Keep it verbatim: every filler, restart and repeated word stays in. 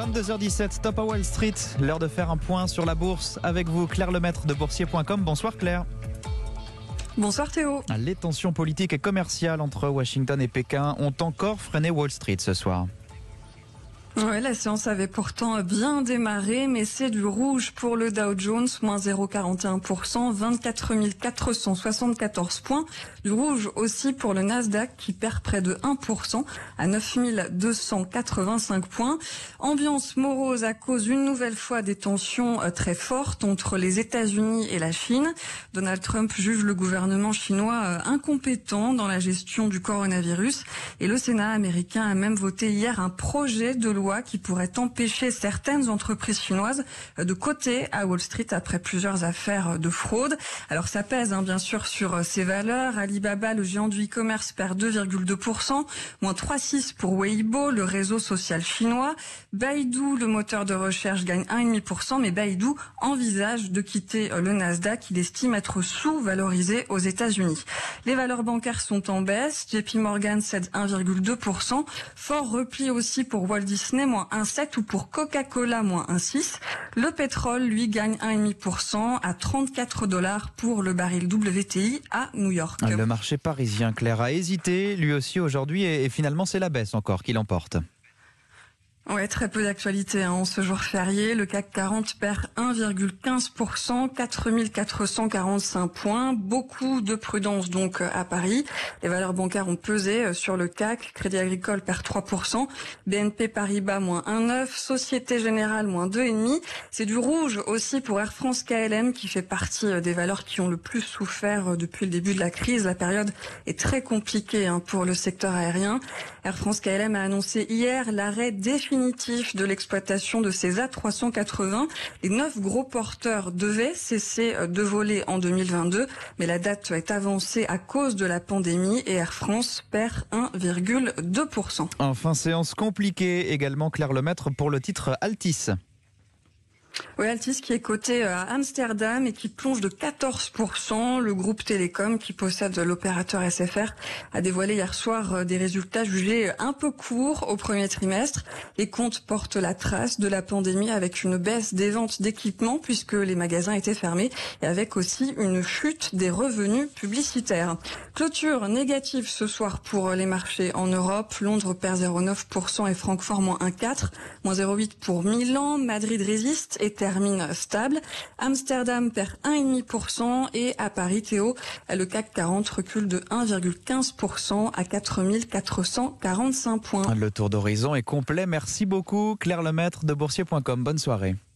vingt-deux heures dix-sept, top à Wall Street. L'heure de faire un point sur la bourse avec vous, Claire Lemaître de boursier point com. Bonsoir Claire. Bonsoir Théo. Les tensions politiques et commerciales entre Washington et Pékin ont encore freiné Wall Street ce soir. Ouais, la séance avait pourtant bien démarré, mais c'est du rouge pour le Dow Jones, moins zéro virgule quarante et un pour cent, vingt-quatre mille quatre cent soixante-quatorze points. Du rouge aussi pour le Nasdaq qui perd près de un pour cent à neuf mille deux cent quatre-vingt-cinq points. Ambiance morose à cause une nouvelle fois des tensions très fortes entre les États-Unis et la Chine. Donald Trump juge le gouvernement chinois incompétent dans la gestion du coronavirus et le Sénat américain a même voté hier un projet de loi qui pourrait empêcher certaines entreprises chinoises de coter à Wall Street après plusieurs affaires de fraude. Alors ça pèse hein, bien sûr sur ces valeurs. Alibaba, le géant du e-commerce, perd deux virgule deux pour cent, moins trois virgule six pour cent pour Weibo, le réseau social chinois. Baidu, le moteur de recherche, gagne un virgule cinq pour cent, mais Baidu envisage de quitter le Nasdaq. Il estime être sous-valorisé aux États-Unis. Les valeurs bancaires sont en baisse. J P Morgan cède un virgule deux pour cent. Fort repli aussi pour Walt Disney, moins un virgule sept pour cent, ou pour Coca-Cola, moins un virgule six pour cent. Le pétrole, lui, gagne un virgule cinq pour cent à trente-quatre dollars pour le baril W T I à New York. Le marché parisien, Claire, a hésité lui aussi aujourd'hui et, et finalement c'est la baisse encore qui l'emporte. Ouais, très peu d'actualité hein, en ce jour férié. Le C A C quarante perd un virgule quinze pour cent, quatre mille quatre cent quarante-cinq points. Beaucoup de prudence donc à Paris. Les valeurs bancaires ont pesé sur le C A C. Crédit Agricole perd trois pour cent, B N P Paribas moins un virgule neuf pour cent, Société Générale moins deux virgule cinq pour cent. C'est du rouge aussi pour Air France K L M qui fait partie des valeurs qui ont le plus souffert depuis le début de la crise. La période est très compliquée hein, pour le secteur aérien. Air France K L M a annoncé hier l'arrêt définitif de l'exploitation de ses A trois cent quatre-vingts. Les neuf gros porteurs devaient cesser de voler en deux mille vingt-deux, mais la date est avancée à cause de la pandémie et Air France perd un virgule deux pour cent. Enfin, séance compliquée également, Claire Lemaître, pour le titre Altis. Oui, Altis qui est coté à Amsterdam et qui plonge de quatorze pour cent. Le groupe Télécom qui possède l'opérateur S F R a dévoilé hier soir des résultats jugés un peu courts au premier trimestre. Les comptes portent la trace de la pandémie avec une baisse des ventes d'équipements puisque les magasins étaient fermés et avec aussi une chute des revenus publicitaires. Clôture négative ce soir pour les marchés en Europe. Londres perd zéro virgule neuf pour cent et Francfort moins un virgule quatre pour cent, moins zéro virgule huit pour cent pour Milan. Madrid résiste et termine stable. Amsterdam perd un virgule cinq pour cent et à Paris, Théo, le C A C quarante recule de un virgule quinze pour cent à quatre mille quatre cent quarante-cinq points. Le tour d'horizon est complet. Merci beaucoup Claire Lemaître de boursier point com. Bonne soirée.